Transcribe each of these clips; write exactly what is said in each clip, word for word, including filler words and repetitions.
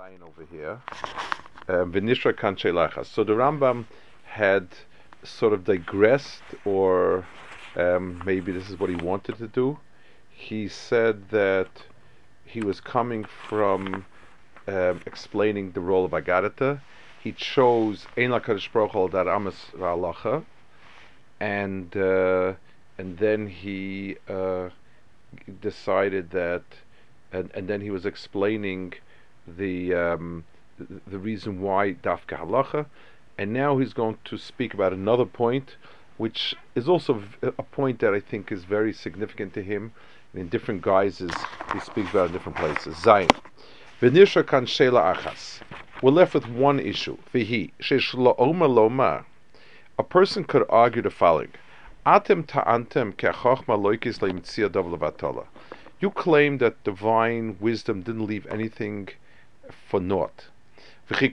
Zion over here. V'nishra kan sheilachas. So the Rambam had sort of digressed, or um, maybe this is what he wanted to do. He said that he was coming from um, explaining the role of Agadata. He chose Ein LaKadosh Baruch Hu that Amas V'Alacha, and uh, and then he uh, decided that, and and then he was explaining the um, the reason why Dafka Halacha, and now he's going to speak about another point, which is also a point that I think is very significant to him. And in different guises, he speaks about in different places. Zayin. V'nishra kan sheila achas. We're left with one issue. V'hi sheish la'oma loma. A person could argue the following: Atem ta'antem ke'achachma loikis le'mitzia dav levatala. You claim that divine wisdom didn't leave anything for naught. That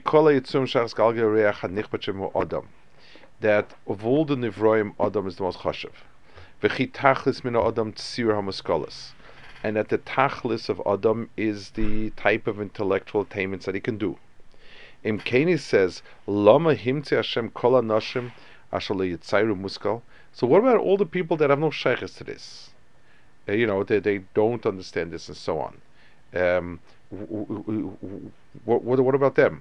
of all the Nivroim, Adam is the most chashav. And that the tachlis of Adam is the type of intellectual attainments that he can do. Imkeni says, Lama himtze Hashem kol anashim asher leyitzayru muskal. So what about all the people that have no shaykhs to this? Uh, you know, they, they don't understand this and so on. Um, what, what, what about them?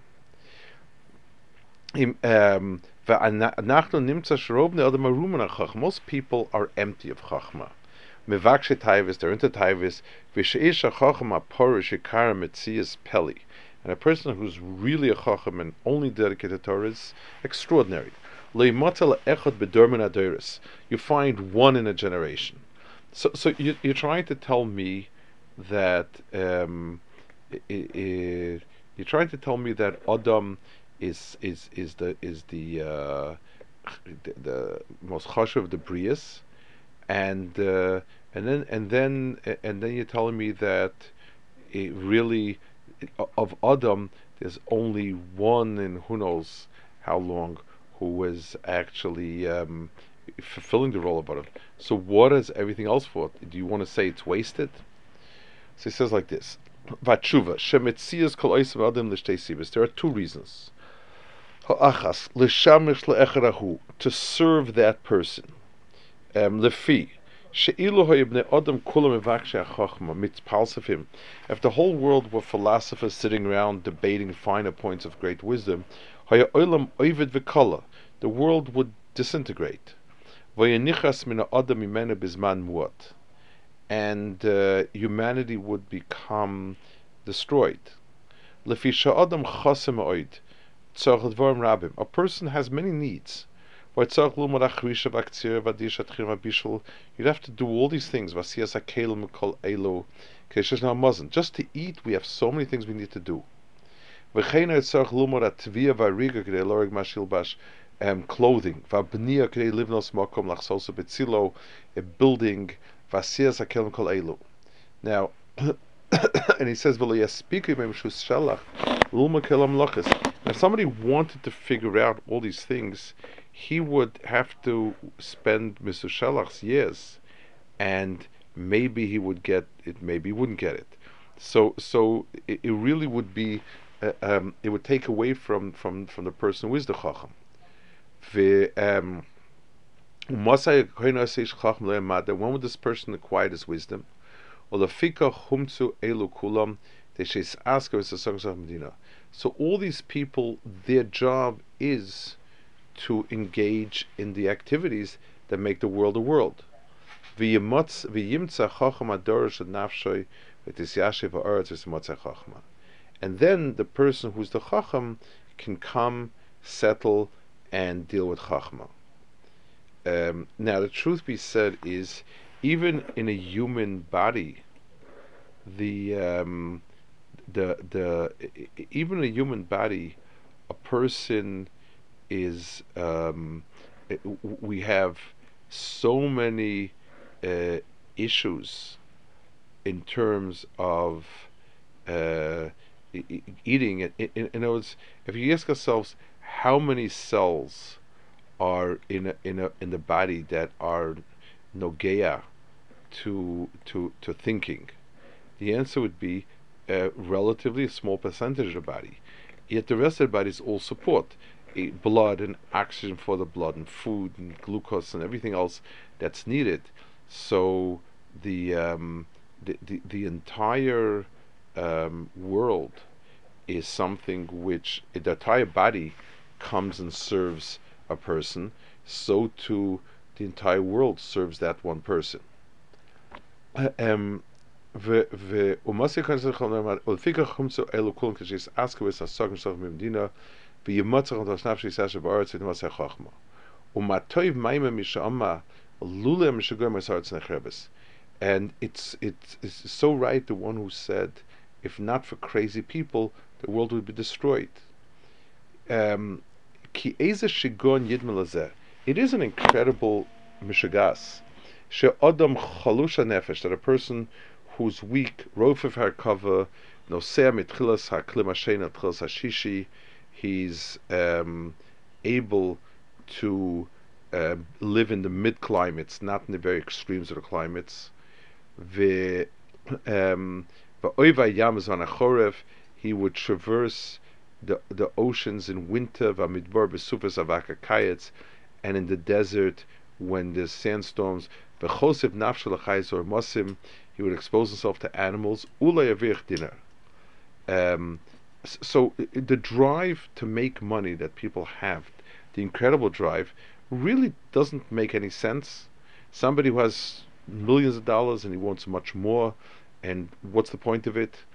Um, most people are empty of chachma. Mevakshe taivis, they're into taivis. V'sheisha chachma porish ikara metzias peli. And a person who's really a chacham and only dedicated to Torah is extraordinary. Leimatel echad bedormin adoris. You find one in a generation. So, so you, you're trying to tell me that um, I, I, you're trying to tell me that Adam is is is the is the uh, the, the most chashuv of the brias, and uh, and then and then and then you're telling me that it really of Adam there's only one in who knows how long who was actually um, fulfilling the role of Adam. So what is everything else for? Do you want to say it's wasted? So he says like this: Vatshuva shemetzias kol oisav adam l'shtei sivos. There are two reasons. Ha'achas l'shamish le'echarahu, to serve that person. Um, lefi she'ilu ha'ibnei adam kulam evakshe ha'chachma mitzpalsefim. If the whole world were philosophers sitting around debating finer points of great wisdom, ha'ya'olam oivid v'kala, the world would disintegrate. V'yanichas min ha'adam imenu bizman muat, and uh, humanity would become destroyed. Lefi she'adam chasem ha'oid. A person has many needs. You'd have to do all these things. Just to eat, we have so many things we need to do. Um, clothing, a building. Now, and he says, if somebody wanted to figure out all these things, he would have to spend Mister Shalach's years, and maybe he would get it, maybe he wouldn't get it. So, so it, it really would be, uh, um, it would take away from, from, from the person who is the Chacham. Um, when would this person acquire this wisdom? So all these people, their job is to engage in the activities that make the world a world. And then the person who's the Chacham can come, settle, and deal with Chachma. Um, now, the truth be said is, even in a human body, the um, the the even in a human body, a person is um, we have so many uh, issues in terms of uh, eating. In, in, in other words, if you ask ourselves how many cells are in a, in a, in the body that are nogea to to to thinking, the answer would be a relatively small percentage of the body. Yet the rest of the body is all support. Eh, blood and oxygen for the blood and food and glucose and everything else that's needed. So the um, the, the, the entire um, world is something which the entire body comes and serves a person. So too the entire world serves that one person. Um, ומה כאן צריך לומר, ולפיכך חומצו אלו כולם כשיש אסקוויס הסוגים שלך במדינה וימצא את השנף שיסה שבארץ ותמסה חוכמה ומה טוב מיימה משאמה לולה משגוי מסארץ נחרבס. And it's, it's, it's so right, the one who said, if not for crazy people, the world would be destroyed. Um, Ki eze shigon yidmel hazeh. It is an incredible mishagas. She adam chalusha nefesh, that a person who's weak, rofev harkava, nosea mitchilas haklim hashena tchilas hashishi, he's um, able to uh, live in the mid climates, not in the very extremes of the climates. Ve um, ve'oivay yam zvan achorev, he would traverse the the oceans in winter, v'amidbar besufas avakakayetz, and in the desert when there's sandstorms. V'chosef nafshel achayis or mosim, he would expose himself to animals. Ulay avich dinner. Um, so the drive to make money that people have, the incredible drive, really doesn't make any sense. Somebody who has millions of dollars and he wants much more, and what's the point of it?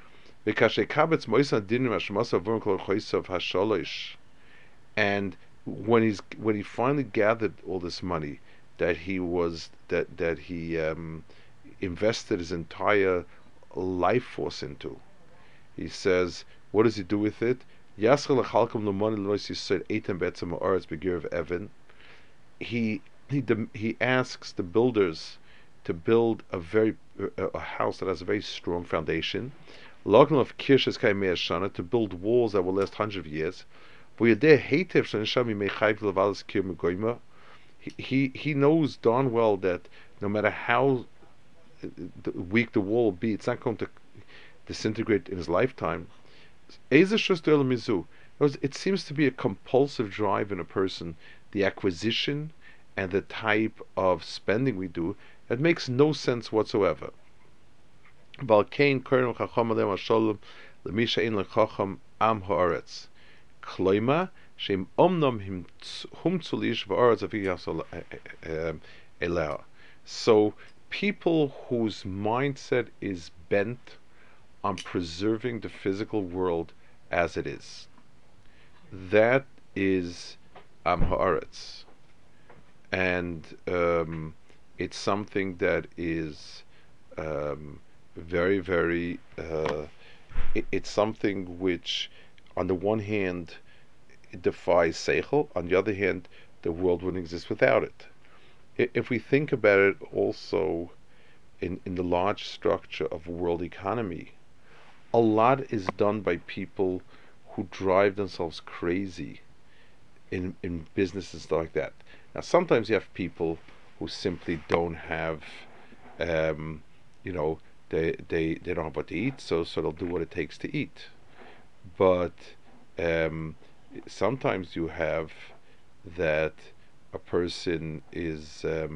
And when he's when he finally gathered all this money that he was that that he um, invested his entire life force into, he says, what does he do with it? He he he asks the builders to build a very a, a house that has a very strong foundation. Of to build walls that will last hundreds of years. He, he he knows darn well that no matter how weak the wall will be, it's not going to disintegrate in his lifetime. It seems to be a compulsive drive in a person, the acquisition and the type of spending we do, that makes no sense whatsoever. Balkain Kern Chacham Alem Hashalom Lemisha Ein Lechacham Am Haaretz Kloima Shem Omnom Him Hum Tzulish V'Aretz Aviyasol Elea. So people whose mindset is bent on preserving the physical world as it is, that is Am Haaretz, and um, it's something that is um, very, very, uh, it, it's something which, on the one hand, it defies seichel. On the other hand, the world wouldn't exist without it. If we think about it also in, in the large structure of world economy, a lot is done by people who drive themselves crazy in, in business and stuff like that. Now, sometimes you have people who simply don't have, um, you know, They, they they don't have what to eat, so so they'll do what it takes to eat. But um, sometimes you have that a person is um,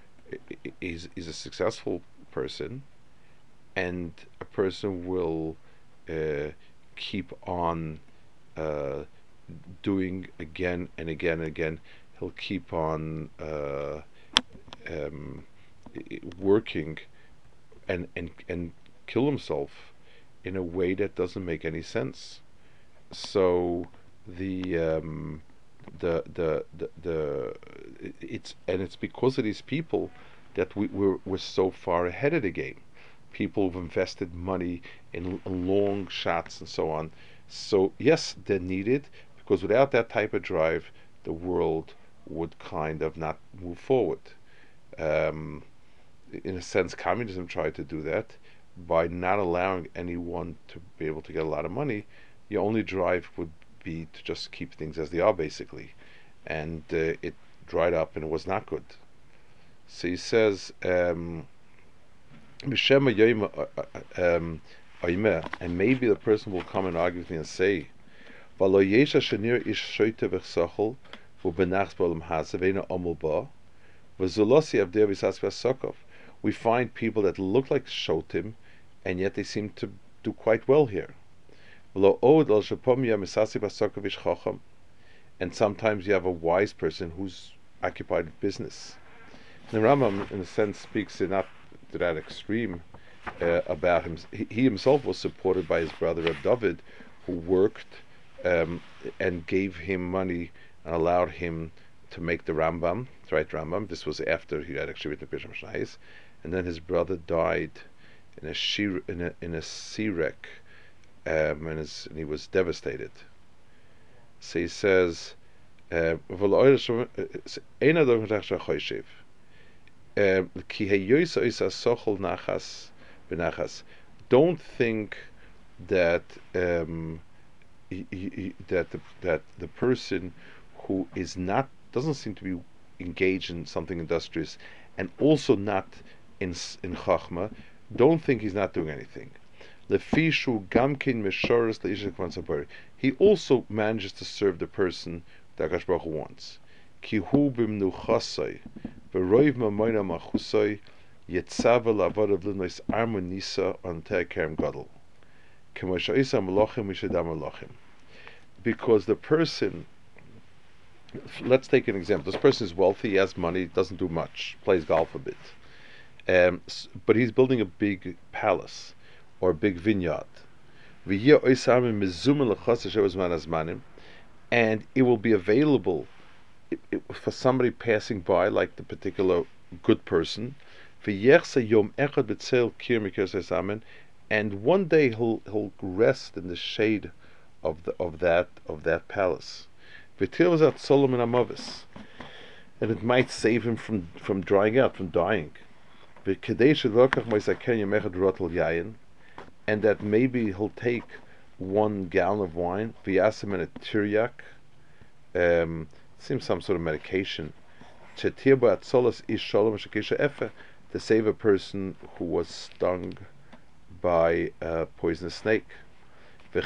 is is a successful person, and a person will uh, keep on uh, doing again and again and again. He'll keep on uh, um, working. And, and and kill himself in a way that doesn't make any sense. So the um, the, the the the it's and it's because of these people that we we're, we're so far ahead of the game. People who've invested money in long shots and so on. So yes, they're needed, because without that type of drive, the world would kind of not move forward. Um, In a sense, communism tried to do that by not allowing anyone to be able to get a lot of money. Your only drive would be to just keep things as they are, basically, and uh, it dried up and it was not good. So he says, um, um, Oime, and maybe the person will come and argue with me and say, "V'lo yesha shenir ish shoyte v'chsochel v'benachs b'olam hazeh v'eina omul ba v'zulosi avdei v'sas v'asokov." We find people that look like shotim, and yet they seem to do quite well here. V'lo od al shepom ya misasi v'asokov ish chacham, and sometimes you have a wise person who's occupied with business. The Rambam, in a sense, speaks not to that extreme uh, about him. He, he himself was supported by his brother Reb David, who worked um, and gave him money and allowed him to make the Rambam, to write Rambam. This was after he had actually written the Pirshei Mishnayos, and then his brother died in a shir, in a in a sirek, um, and, his, and he was devastated. So he says, uh, Um, don't think that um, he, he, that the, that the person who is not doesn't seem to be engaged in something industrious and also not in in chachma, don't think he's not doing anything. He also manages to serve the person that Akash Baruch Hu wants. Kihu b'mnuchasai v'roiv mamoina machusai yetzava lavodav l'nois armonisa on te'kerem gadol k'moshaisa malachim mishadam malachim. Because the person, let's take an example. This person is wealthy, he has money, doesn't do much, plays golf a bit, um, but he's building a big palace or a big vineyard, and it will be available It, it, for somebody passing by, like the particular good person, and one day he'll he'll rest in the shade of the of that of that palace, and it might save him from from drying out, from dying, and that maybe he'll take one gallon of wine, v'yasim and a tiryak, um, seems some sort of medication, to save a person who was stung by a poisonous snake. In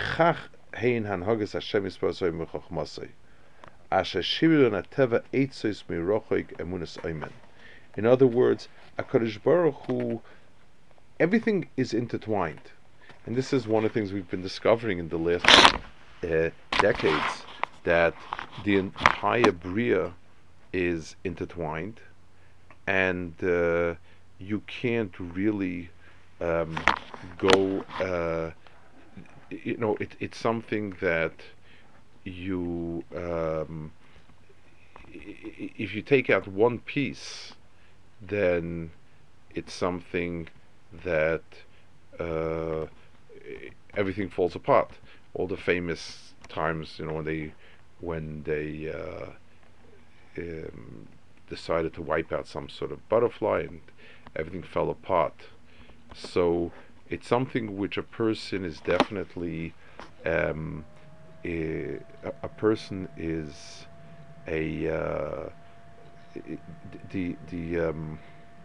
other words, HaKadosh Baruch Hu, everything is intertwined. And this is one of the things we've been discovering in the last uh, decades, that the entire Bria is intertwined, and uh, you can't really um, go, uh, you know, it, it's something that you, um, if you take out one piece, then it's something that uh, everything falls apart. All the famous times, you know, when they when they uh, um, decided to wipe out some sort of butterfly and everything fell apart. So it's something which a person is definitely um, a, a person is a uh, the the, um,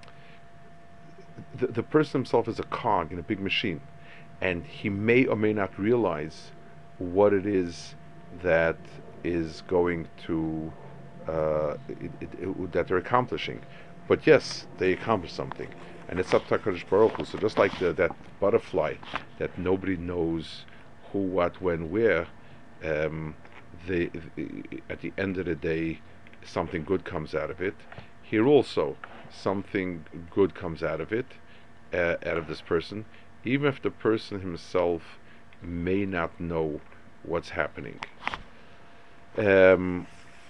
the the person himself is a cog in a big machine, and he may or may not realize what it is that is going to uh, it, it, it, that they're accomplishing. But yes, they accomplish something, and it's up to HaKadosh Baruch Hu. So just like the, that butterfly that nobody knows who, what, when, where, um, they, at the end of the day, something good comes out of it. Here also, something good comes out of it, uh, out of this person, even if the person himself may not know what's happening. Um,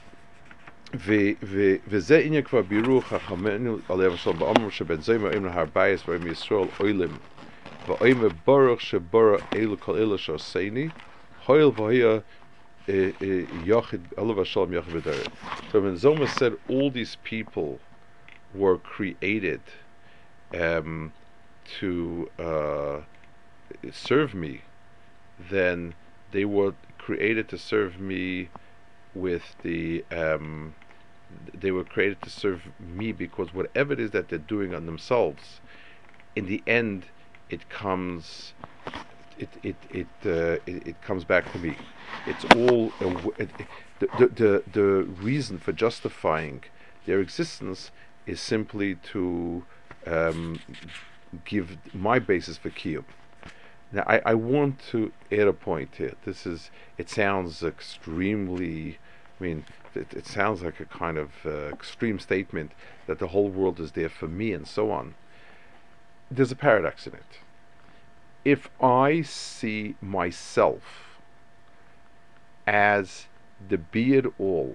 וזה עניין כבר בירו חכמינו עליהם השלום באומר שבן זומר אמר הר בייס ואום ישראל אוילם ואומר ברוך שברא אלו כל אלו שעשני הויל והיה יחיד אלו והשלום יחיד בדרך. So when Zoma said all these people were created um, to uh, serve me, then they were created to serve me with the um, they were created to serve me, because whatever it is that they're doing on themselves, in the end it comes it it it, uh, it it comes back to me. It's all a w it, it- the, the the the reason for justifying their existence is simply to um, give my basis for kiyum. Now, I, I want to add a point here. This is, it sounds extremely, I mean, it, it sounds like a kind of uh, extreme statement that the whole world is there for me and so on. There's a paradox in it. If I see myself as the be it all,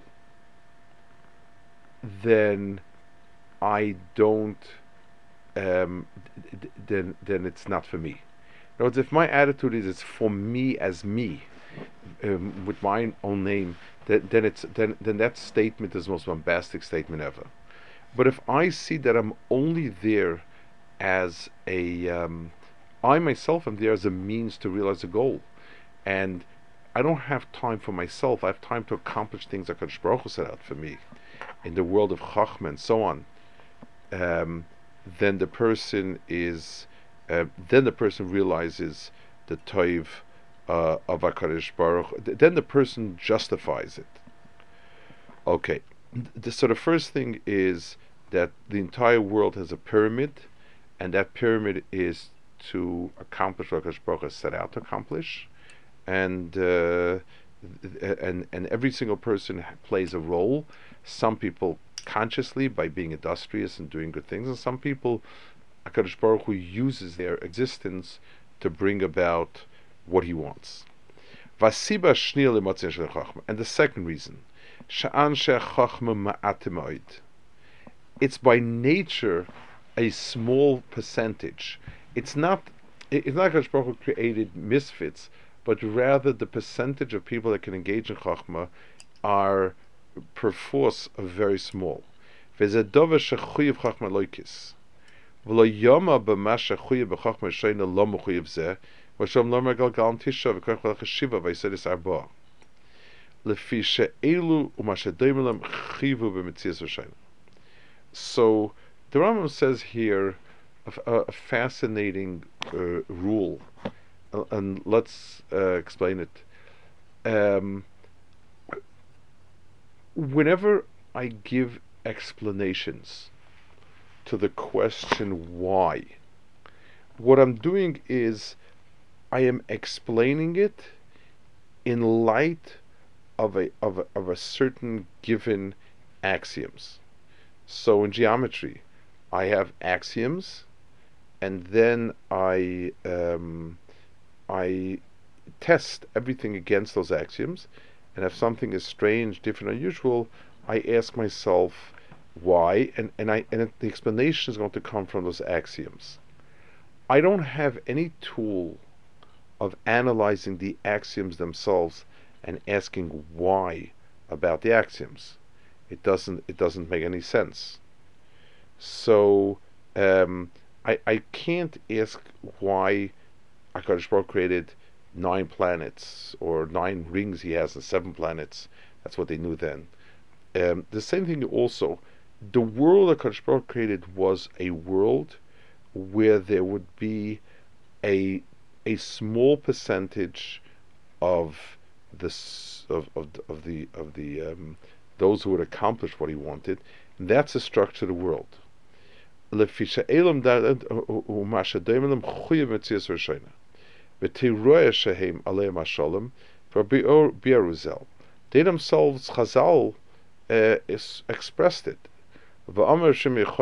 then I don't, um, d- d- then, then it's not for me. In other words, if my attitude is it's for me as me, um, with my own name, then, then it's then then that statement is the most bombastic statement ever. But if I see that I'm only there as a, um, I myself am there as a means to realize a goal, and I don't have time for myself. I have time to accomplish things that Kadosh Baruch Hu set out for me in the world of Chachma and so on. Um, then the person is, uh, then the person realizes the toiv uh, of Hakadosh Baruch. Then the person justifies it. Okay, the, so the first thing is that the entire world has a pyramid, and that pyramid is to accomplish what Hakadosh Baruch has set out to accomplish, and uh, and and every single person plays a role. Some people consciously by being industrious and doing good things, and some people, Hakadosh Baruch Hu uses their existence to bring about what he wants. Vasiba shnil imotzin shel chachma. And the second reason, sha'an she'chachma ma'atim. It's by nature a small percentage. It's not. It's not Hakadosh Baruch Hu created misfits, but rather the percentage of people that can engage in chachma are perforce very small. V'zeh dover shechuyev chachma loikis. V'lo yoma b'ma shechuyev b'chachma sheina lo mechuyev zeh. V'shem lo mergal galam tisha v'koch v'cheshiva v'yisedis arba. Lefi she'elu u'ma shedoim chivu b'metzias v'sheina. So the Rambam says here a, a fascinating uh, rule, uh, and let's uh, explain it. Um, whenever I give explanations to the question why, what I'm doing is I am explaining it in light of a of a, of a certain given axioms. So in geometry, I have axioms, and then I um, I test everything against those axioms, and if something is strange, different, unusual, I ask myself why, and, and I and the explanation is going to come from those axioms. I don't have any tool of analyzing the axioms themselves and asking why about the axioms. It doesn't it doesn't make any sense. So um, I I can't ask why HaKadosh Baruch created nine planets or nine rings he has and seven planets. That's what they knew then. Um, the same thing also, the world that HaKadosh Baruch created was a world where there would be a a small percentage of this of of, of the of the um, those who would accomplish what he wanted. And that's the structure of the world. They themselves, Chazal, uh, is expressed it. Rav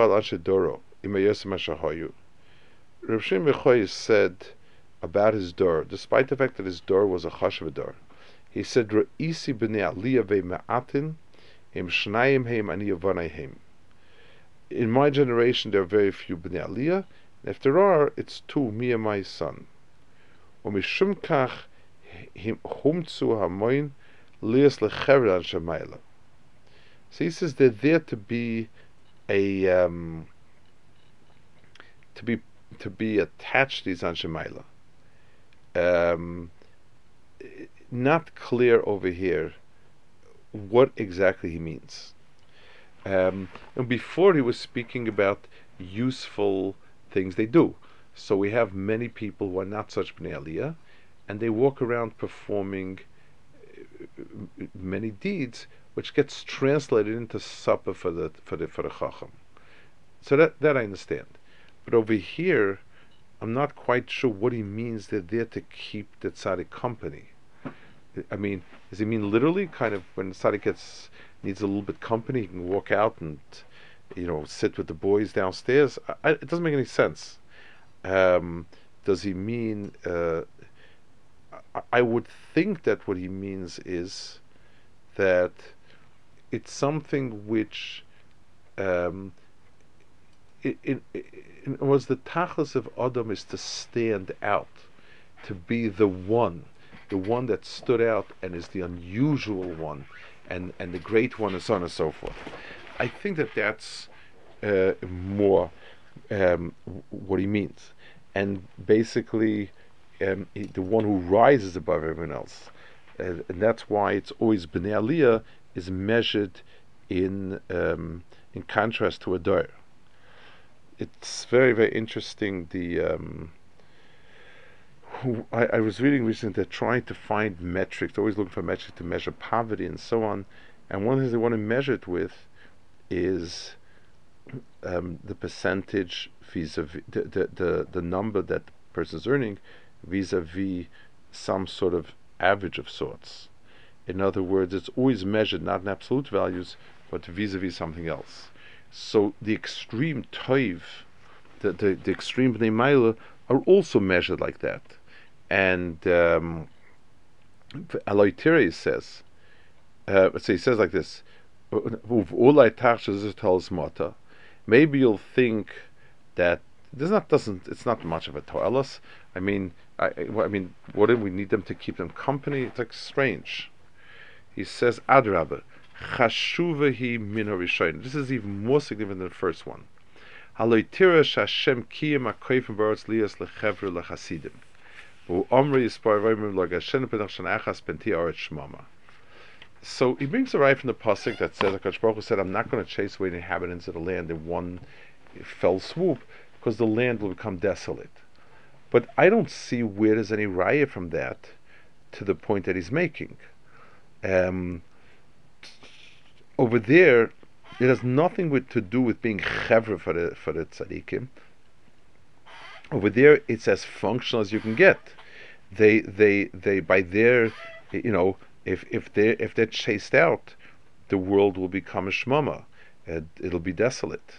Shimon Yochai said about his door, despite the fact that his door was a chashuv door, he said, "Re'isi b'nei aliyah ve'ma'atin, im shnayim heim ani yavanai heim." In my generation, there are very few b'nei aliyah, and if there are, it's two, me and my son. U'mishum kach humtzu hamoin lias lechever anshe mayla. So he says they're there to be a um, to be to be attached to these anshe mayla. Um, not clear over here what exactly he means. Um, and before he was speaking about useful things they do. So we have many people who are not such bnei aliyah, and they walk around performing uh, many deeds, which gets translated into supper for the for the for the chacham. So that that I understand, but over here, I'm not quite sure what he means. They're there to keep the tzaddik company. I mean, does he mean literally, kind of when the tzaddik gets needs a little bit company, he can walk out and, you know, sit with the boys downstairs? I, I, it doesn't make any sense. Um, does he mean? Uh, I, I would think that what he means is that it's something which. Um, it, it, it was the tachlis of Adam is to stand out, to be the one, the one that stood out and is the unusual one, and, and the great one, and so on and so forth. I think that that's uh, more um, what he means, and basically um, the one who rises above everyone else, uh, and that's why it's always Bnei Aliyah is measured in um, in contrast to a Dor. It's very, very interesting. The um, I, I was reading recently, they're trying to find metrics, always looking for metrics to measure poverty and so on. And one of the things they want to measure it with is um, the percentage vis-a-vis the, the, the, the number that the person is earning vis-a-vis some sort of average of sorts. In other words, it's always measured not in absolute values, but vis-a-vis something else. So the extreme toiv, the, the, the extreme bnei Meila are also measured like that. And um, Eloi Tirei says, uh, so he says like this, maybe you'll think that this not doesn't it's not much of a toilas. I mean, I, I mean, what do we need them to keep them company? It's like strange. He says, Adrabah. This is even more significant than the first one. So he brings a right from the pasuk that says, HaKadosh Baruch Hu said, I'm not going to chase away the inhabitants of the land in one fell swoop, because the land will become desolate. But I don't see where there's any raya from that to the point that he's making. Um, over there, it has nothing with, to do with being chevra for the for the tzaddikim. Over there, it's as functional as you can get. They they they by their, you know, if if they if they're chased out, the world will become a shmama. It, it'll be desolate.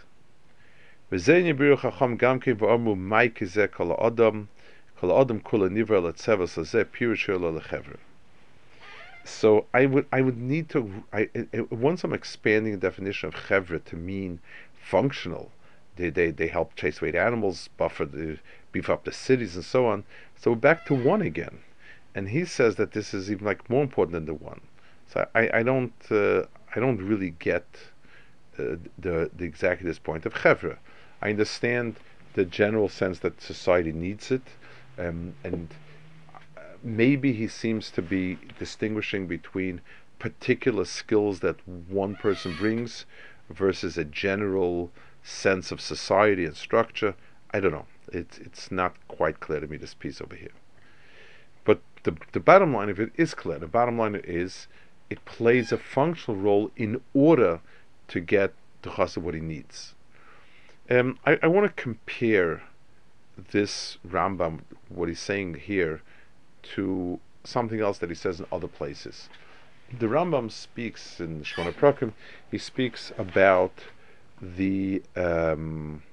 So I would I would need to I, I once I'm expanding the definition of chevra to mean functional. They they they help chase away the animals, buffer the beef up the cities and so on. So back to one again, and he says that this is even like more important than the one. So I I don't uh, I don't really get uh, the the exactly this point of chevra. I understand the general sense that society needs it, um, and maybe he seems to be distinguishing between particular skills that one person brings versus a general sense of society and structure. I don't know. It's it's not quite clear to me, this piece over here. But the the bottom line of it is clear. The bottom line is it plays a functional role in order to get the chassid what he needs. Um, I, I want to compare this Rambam, what he's saying here, to something else that he says in other places. The Rambam speaks in Shmona Prakim, he speaks about the um,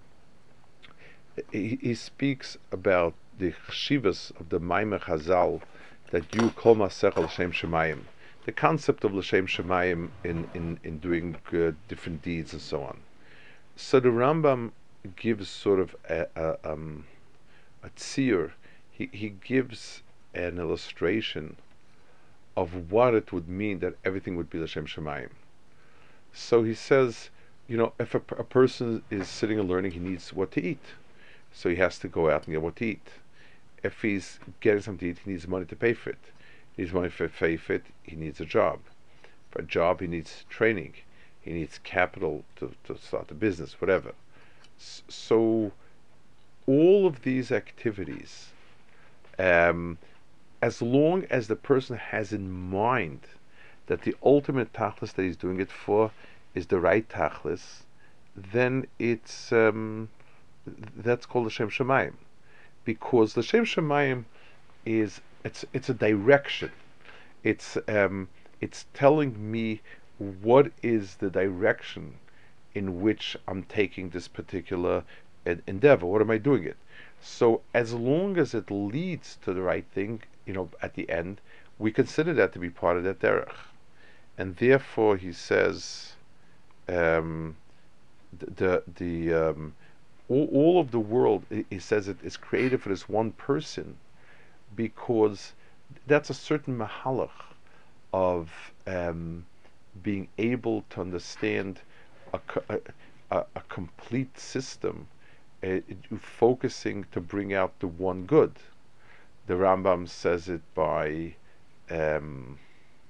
he, he speaks about the chshivas of the Maimer Chazal, that you kol masech l'shem shemayim, the concept of l'shem shemayim in in in doing uh, different deeds and so on. So the Rambam gives sort of a, a, um, a tzir. He he gives an illustration of what it would mean that everything would be l'shem shemayim. So he says, you know, if a, a person is sitting and learning, he needs what to eat, so he has to go out and get what to eat. If he's getting something to eat, he needs money to pay for it. He needs money to pay for it. He needs a job. For a job, he needs training. He needs capital to, to start a business, whatever. S- so all of these activities, um, as long as the person has in mind that the ultimate tachlis that he's doing it for is the right tachlis, then it's um, that's called l'shem shemayim, because l'shem shemayim is it's it's a direction. It's um, it's telling me what is the direction in which I'm taking this particular endeavor. What am I doing it? So as long as it leads to the right thing, you know, at the end, we consider that to be part of that derech, and therefore he says, um, the the, the um, all, all of the world, he says it is created for this one person, because that's a certain mahalach of um, being able to understand a, a, a complete system, uh, focusing to bring out the one good. The Rambam says it by um,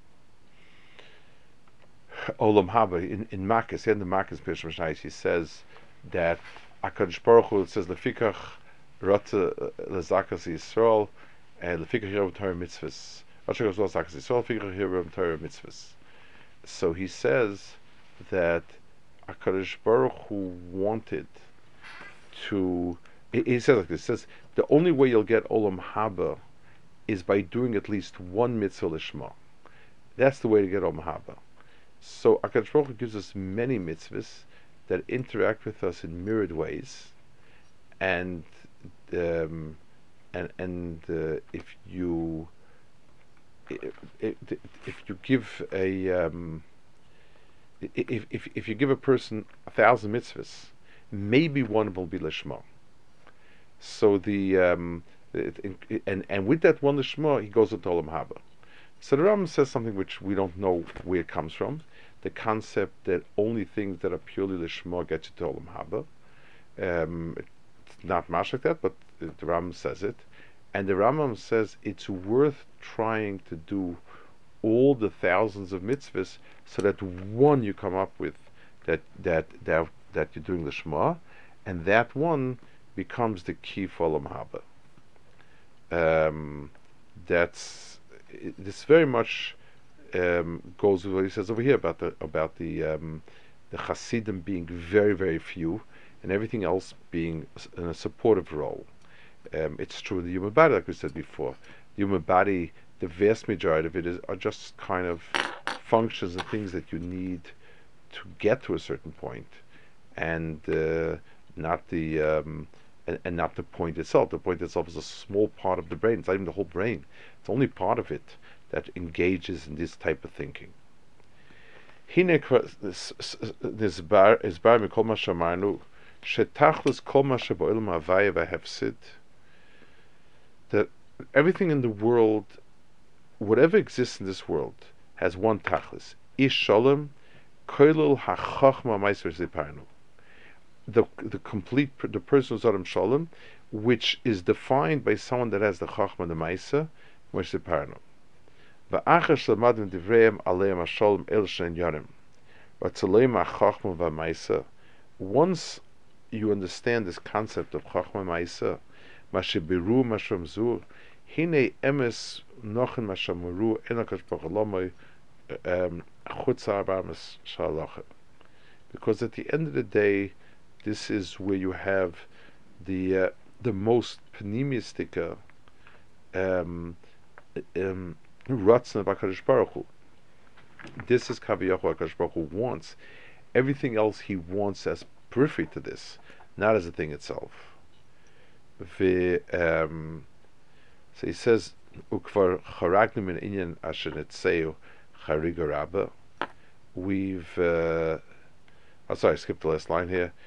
Olam Haba in in Makkos, in the Makkos Pirush Mishnayos, he says that Hakadosh Baruch Hu, it says lefikach rata lezakas Yisrael and lefikach hirov Torah mitzvahs. So he says that HaKadosh Baruch Hu wanted to, he, he says like this, he says the only way you'll get Olam Haba is by doing at least one mitzvah lishma. That's the way to get Olam Haba. So HaKadosh Baruch Hu gives us many mitzvahs that interact with us in myriad ways, and um, and and uh, if you If, if you give a um, if, if if you give a person a thousand mitzvahs, maybe one will be lishma. So the um, it, it, and and with that one lishma, he goes into Olam Haba. So the Rambam says something which we don't know where it comes from. The concept that only things that are purely lishma get you to Olam Haba. Um, it's not much like that, but the Rambam says it. And the Rambam says it's worth trying to do all the thousands of mitzvahs, so that one you come up with that that that, that you're doing the Shema, and that one becomes the key for Olam Haba. Um, that's this very much um, goes with what he says over here about the about the um, the Hasidim being very very few, and everything else being in a supportive role. Um, it's true in the human body, like we said before. The human body, the vast majority of it is are just kind of functions and things that you need to get to a certain point, and uh, not the um, and, and not the point itself. The point itself is a small part of the brain. It's not even the whole brain. It's only part of it that engages in this type of thinking. This bar is bar mikol ma shamarnu shetachlis kol ma sheboilam havaya v'hefsid. That everything in the world, whatever exists in this world, has one tachlis. Ish shalom, koilul hachachma meiser ziparnu. The the complete the person of Adam Shalom, which is defined by someone that has the chachma the meiser, meiser ziparnu. Va'achar shlamadim divreim aleim hashalom el shen yarim. Vatzaleim hachachma v'meiser. Once you understand this concept of chachma meiser, Mashibiru Mashamzur, Hine Emes Nochen Mashamuru, Enakash Bachalomai, Chutzar Barmas Shalacha. Because at the end of the day, this is where you have the uh, the most pneumistica um, um, Ratzna Bakadosh Baruch Hu. This is Kaviyahu Hakadosh Baruch Hu wants. Everything else he wants as periphery to this, not as a thing itself. The, um, so he says, "Ukvar charagnu min inyan asher netzeu chariga rabba." We've, uh, oh, sorry, I skipped the last line here.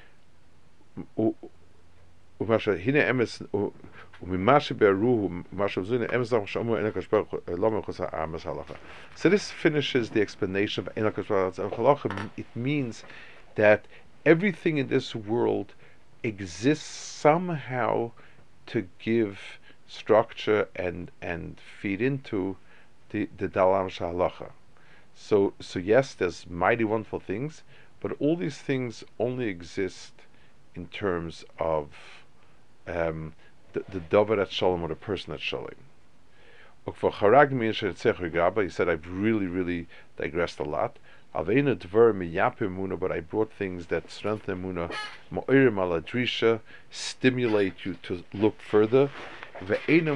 Umasha hine emes umimashe beruhu masha zune emes dach shamu enakash baruch lama chosa amas halacha. So this finishes the explanation of enakash baruch halacha. It means that everything in this world exists somehow to give structure and and feed into the the dalam shahalacha. So so yes, there's mighty wonderful things, but all these things only exist in terms of um, the the davar at shalom, or the person at shalom. He said, I've really, really digressed a lot. But I brought things that strengthen Muna, stimulate you to look further. And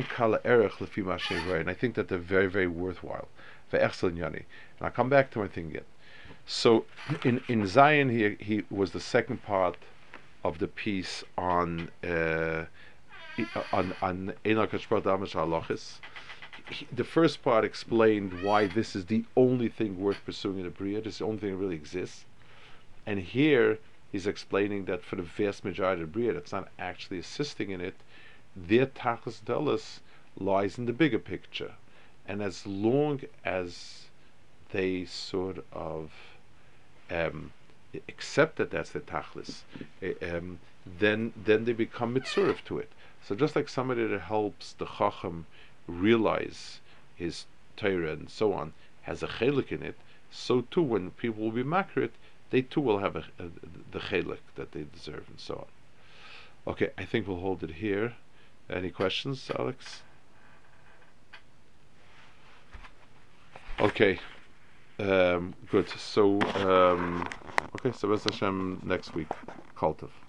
I think that they're very, very worthwhile. And I'll come back to my thing yet. So in, in Zion, he, he was the second part of the piece on uh, on on Enoch Halachis. The first part explained why this is the only thing worth pursuing in the Bria. This is the only thing that really exists. And here he's explaining that for the vast majority of the Bria that's not actually assisting in it, their Tachlis Delis lies in the bigger picture. And as long as they sort of um, accept that that's the Tachlis, um, then then they become mitzurif to it. So just like somebody that helps the Chacham realize his Torah and so on has a chelik in it, so too when people will be makrit, they too will have a, a, the chelik that they deserve and so on. Okay, I think we'll hold it here. Any questions, Alex? Okay, um, good. So, um, okay, so B'ez Hashem next week. Kol Tov.